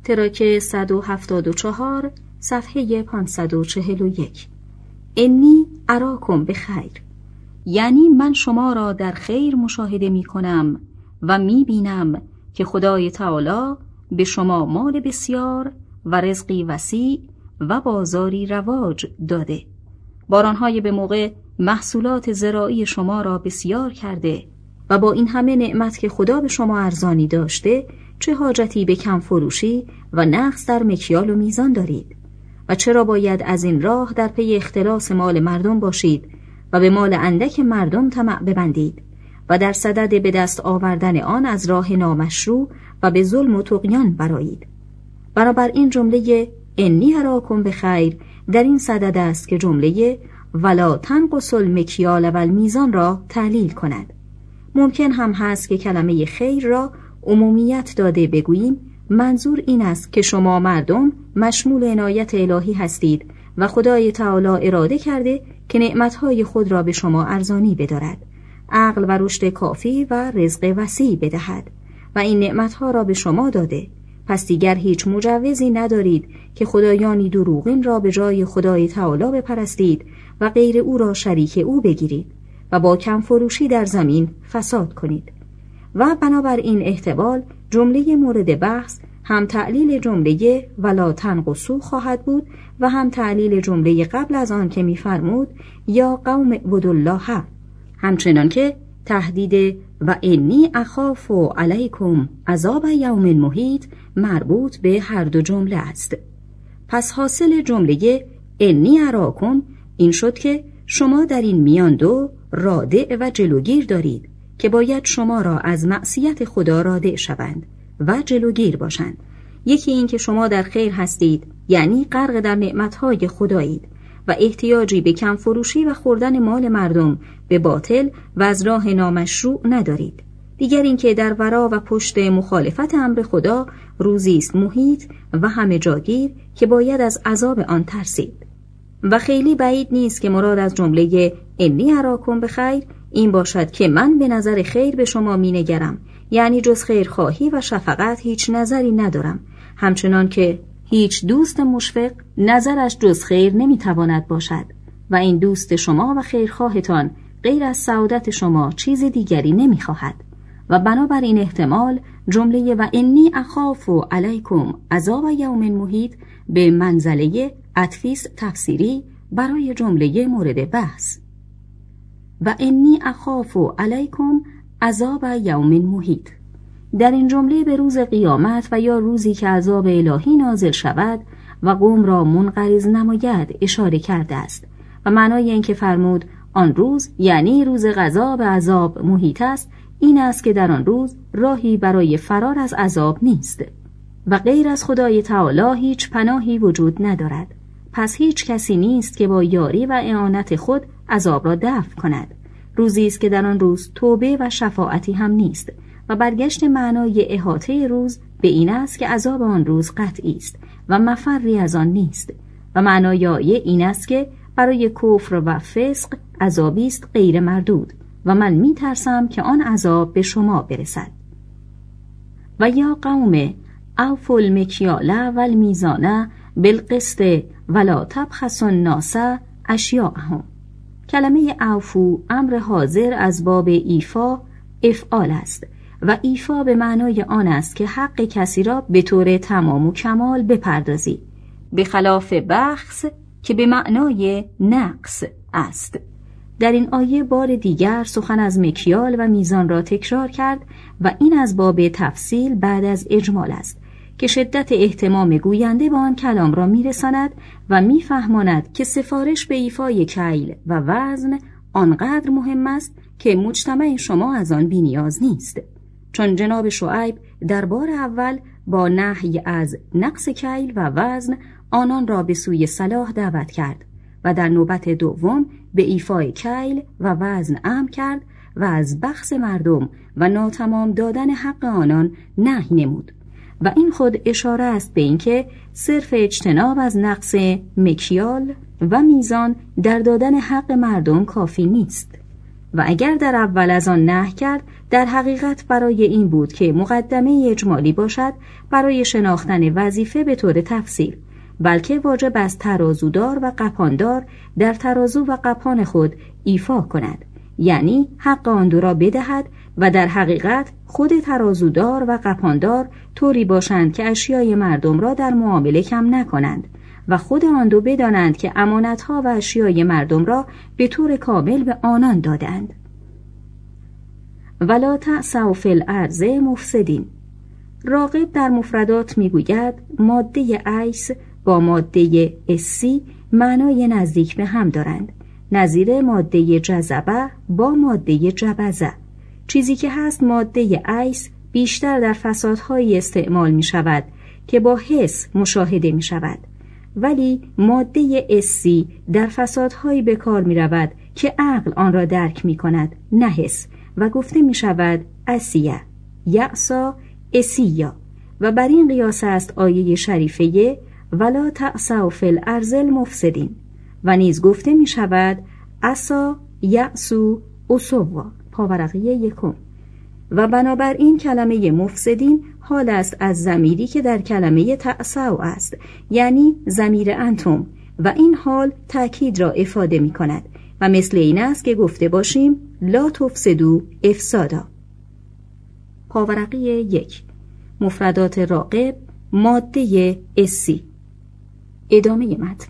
تراک 174 صفحه 541. انی اراکم بخیر، یعنی من شما را در خیر مشاهده می کنم و می بینم که خدای تعالی به شما مال بسیار و رزقی وسیع و بازاری رواج داده. بارانهای به موقع محصولات زراعی شما را بسیار کرده و با این همه نعمت که خدا به شما ارزانی داشته، چه حاجتی به کم فروشی و نقص در مکیال و میزان دارید؟ و چرا باید از این راه در پی اختلاس مال مردم باشید و به مال اندک مردم طمع ببندید و در صدد به دست آوردن آن از راه نامشروع و به ظلم و طغیان برآیید؟ بنابر این جمله انی اراکم بخیر در این صدد است که جمله ولا تنقصوا المکیال و المیزان را تعلیل کند. ممکن هم هست که کلمه خیر را عمومیت داده بگوییم منظور این است که شما مردم مشمول عنایت الهی هستید و خدای تعالی اراده کرده که نعمتهای خود را به شما ارزانی بدارد، عقل و رشد کافی و رزق وسیع بدهد و این نعمتها را به شما داده. پس دیگر هیچ مجوزی ندارید که خدایانی دروغین را به جای خدای تعالی بپرستید و غیر او را شریک او بگیرید و با کم فروشی در زمین فساد کنید. و بنابر این احتمال جمله مورد بحث هم تعلیل جمله ولا تنقصوا خواهد بود و هم تعلیل جمله قبل از آن که می‌فرمود یا قوم اعبدوا الله، همچنان که تهدید و انی اخاف علیکم عذاب یوم محیط مربوط به هر دو جمله است. پس حاصل جمله انی اراکم این شد که شما در این میان دو رادع و جلوگیر دارید که باید شما را از معصیت خدا رادع شوند و جلوگیر باشند. یکی این که شما در خیر هستید، یعنی غرق در نعمتهای خدایید و احتیاجی به کم فروشی و خوردن مال مردم به باطل و از راه نامشروع ندارید. دیگر این که در ورا و پشت مخالفت امر خدا روزی است محیط و همه جاگیر که باید از عذاب آن ترسید. و خیلی بعید نیست که مراد از جمله انی اراکم بخیر این باشد که من به نظر خیر به شما می نگرم، یعنی جز خیرخواهی و شفقت هیچ نظری ندارم، همچنان که هیچ دوست مشفق نظرش جز خیر نمی تواند باشد و این دوست شما و خیرخواهتان غیر از سعادت شما چیز دیگری نمی خواهد. و بنابر این احتمال جمله و انی اخاف علیکم عذاب یوم محیط به منزله عطفیست تفسیری برای جمله مورد بحث. و انی اخاف علیکم عذاب یوم محیط در این جمله به روز قیامت و یا روزی که عذاب الهی نازل شود و قوم را منقرض نماید اشاره کرده است و معنای این که فرمود آن روز یعنی روز قضا به عذاب محیط است این است که در آن روز راهی برای فرار از عذاب نیست و غیر از خدای تعالی هیچ پناهی وجود ندارد. پس هیچ کسی نیست که با یاری و اعانت خود عذاب را دفع کند. روزی است که در آن روز توبه و شفاعتی هم نیست و برگشت معنای احاطه روز به این است که عذاب آن روز قطعی است و مفری از آن نیست و معنای آیه این است که برای کفر و فسق عذابی است غیر مردود و من می ترسم که آن عذاب به شما برسد. و یا قوم اوفوا المکیال و المیزان بالقسط ولا تبخسوا الناس اشیاءهم. کلمه اوفو امر حاضر از باب ایفا افعال است و ایفا به معنای آن است که حق کسی را به طور تمام و کمال بپردازی، به خلاف بخس که به معنای نقص است. در این آیه بار دیگر سخن از مکیال و میزان را تکرار کرد و این از باب تفصیل بعد از اجمال است که شدت اهتمام گوینده با آن کلام را میرساند و میفهماند که سفارش به ایفای کیل و وزن آنقدر مهم است که مجتمع شما از آن بی‌نیاز نیست، چون جناب شعیب در بار اول با نهی از نقص کیل و وزن آنان را به سوی صلاح دعوت کرد و در نوبت دوم به ایفای کیل و وزن امر کرد و از بخس مردم و ناتمام دادن حق آنان نهی نمود و این خود اشاره است به اینکه صرف اجتناب از نقص مکیال و میزان در دادن حق مردم کافی نیست و اگر در اول از آن نهی کرد در حقیقت برای این بود که مقدمه اجمالی باشد برای شناختن وظیفه به طور تفصیل، بلکه واجب است ترازودار و قپاندار در ترازو و قپان خود ایفا کند، یعنی حق آن دو را بدهد و در حقیقت خود ترازودار و قپاندار طوری باشند که اشیای مردم را در معامله کم نکنند و خود آن دو بدانند که امانتها و اشیای مردم را به طور کامل به آنان دادند. ولا تعثوا فی الارض مفسدین. راغب در مفردات میگوید ماده ایس با ماده اسی معنای نزدیک به هم دارند، نظیر ماده جذبه با ماده جبزه. چیزی که هست ماده ایس بیشتر در فسادهایی استعمال می شود که با حس مشاهده می شود، ولی ماده اسی در فسادهایی به کار می رود که عقل آن را درک می کند، نه حس، و گفته می شود اسیه، یعصا، اسیا. و بر این قیاس است آیه شریفه ولا تعثوا فی الارض المفسدین. و نیز گفته می شود عصا، یعصو، عصوا، پاورقی یکم. و بنابراین کلمه مفسدین حال است از ضمیری که در کلمه تعثوا است، یعنی ضمیر انتم، و این حال تأکید را افاده می کند و مثل این است که گفته باشیم لا تفسدوا افسادا. پاورقی 1. مفردات راغب ماده اسی. ادامه متن.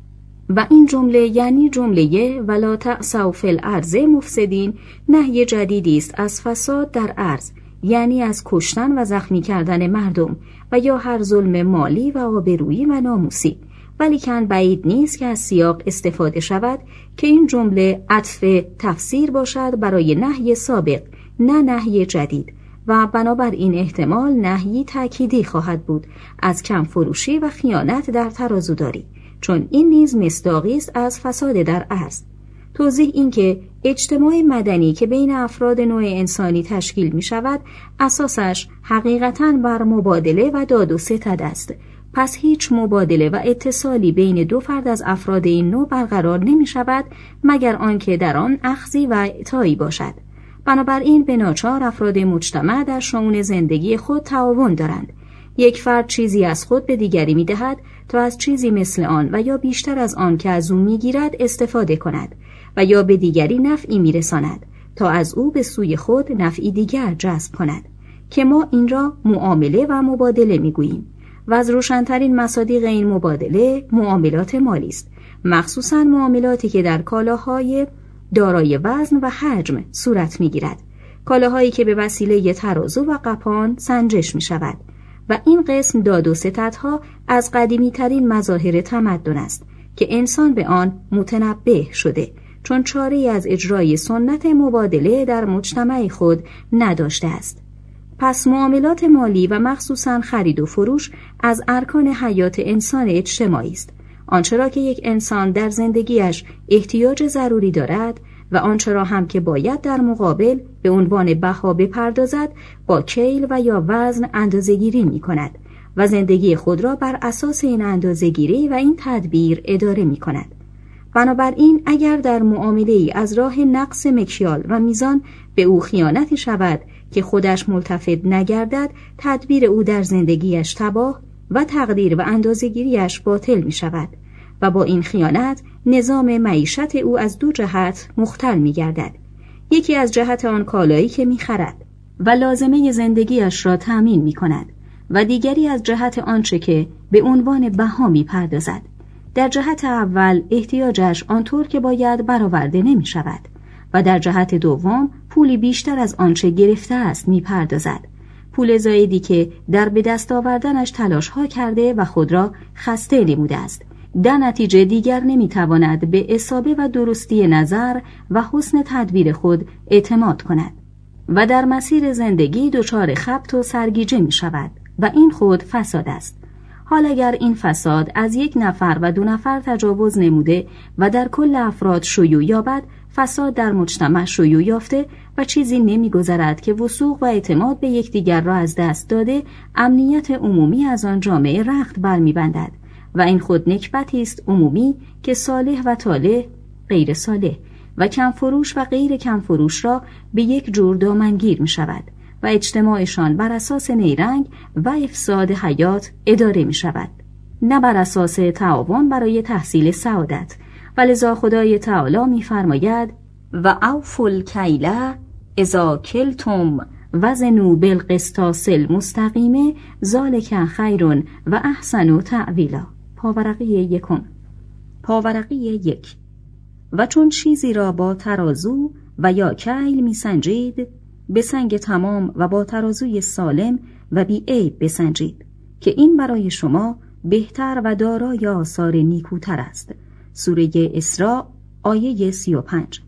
و این جمله یعنی جمله ولا تعثوا فی الارض مفسدین نهی جدیدی است از فساد در ارض، یعنی از کشتن و زخمی کردن مردم و یا هر ظلم مالی و آبرویی و ناموسی، ولیکن بعید نیست که از سیاق استفاده شود که این جمله عطف تفسیر باشد برای نهی سابق، نه نهی جدید، و بنابراین احتمال نهی تأکیدی خواهد بود از کم فروشی و خیانت در ترازوداری، چون این نیز مصداقی است از فساد در ارض. توضیح این که اجتماع مدنی که بین افراد نوع انسانی تشکیل می شود اساسش حقیقتاً بر مبادله و داد و ستد است، پس هیچ مبادله و اتصالی بین دو فرد از افراد این نوع برقرار نمی شود مگر آنکه در آن اخذی و اعطایی باشد. بنابراین به ناچار افراد مجتمع در شئون زندگی خود تعاون دارند. یک فرد چیزی از خود به دیگری می دهد تا از چیزی مثل آن و یا بیشتر از آن که از او می گیرد استفاده کند و یا به دیگری نفعی می رساند تا از او به سوی خود نفعی دیگر جذب کند، که ما این را معامله و مبادله می گوییم. و از روشن‌ترین مصادیق این مبادله معاملات مالی است، مخصوصاً معاملاتی که در کالاهای دارای وزن و حجم صورت می‌گیرد، کالاهایی که به وسیله ترازو و قپان سنجش می‌شود. و این قسم داد و ستدها از قدیمی‌ترین مظاهر تمدن است که انسان به آن متنبه شده، چون چاره‌ای از اجرای سنت مبادله در مجتمع خود نداشته است. پس معاملات مالی و مخصوصاً خرید و فروش از ارکان حیات انسان اجتماعی است. آنچه را که یک انسان در زندگیش احتیاج ضروری دارد و آنچه را هم که باید در مقابل به عنوان بها بپردازد با کیل و یا وزن اندازه‌گیری می‌کند و زندگی خود را بر اساس این اندازه‌گیری و این تدبیر اداره می‌کند. بنابراین اگر در معامله‌ای از راه نقص مکیال و میزان به او خیانتی شود که خودش ملتفت نگردد، تدبیر او در زندگیش تباه و تقدیر و اندازه‌گیریش باطل می شود و با این خیانت نظام معیشت او از دو جهت مختل می گردد. یکی از جهت آن کالایی که می خرد و لازمه زندگیش را تأمین می کند و دیگری از جهت آنچه که به عنوان بها می پردازد. در جهت اول احتیاجش آنطور که باید برآورده نمی شود و در جهت دوم پولی بیشتر از آنچه گرفته است می پردازد، پول زایدی که در به دست آوردنش تلاش ها کرده و خود را خسته نموده است. در نتیجه دیگر نمیتواند به اصابه و درستی نظر و حسن تدبیر خود اعتماد کند و در مسیر زندگی دچار خبط و سرگیجه می شود و این خود فساد است. حال اگر این فساد از یک نفر و دو نفر تجاوز نموده و در کل افراد شیوع یابد، فساد در مجتمع شیوع یافته و چیزی نمی‌گذرد که وثوق و اعتماد به یکدیگر را از دست داده، امنیت عمومی از آن جامعه رخت برمی‌بندد و این خود نکبتی است عمومی که صالح و طالح غیر صالح و کمفروش و غیر کمفروش را به یک جور دامنگیر می شود و اجتماعشان بر اساس نیرنگ و افساد حیات اداره می شود، نه بر اساس تعاون برای تحصیل سعادت. و لذا خدای تعالی می فرماید و اوفوا الکیل اذا کلتم وزنوا بالقسطاس المستقیم ذلک خیر و احسن تأویلا. پاورقی 1. پاورقی 1. و چون چیزی را با ترازو و یا کیل می سنجید، به سنگ تمام و با ترازوی سالم و بی عیب بسنجید که این برای شما بهتر و دارای آثار نیکوتر است. سوره اسراء آیه 35.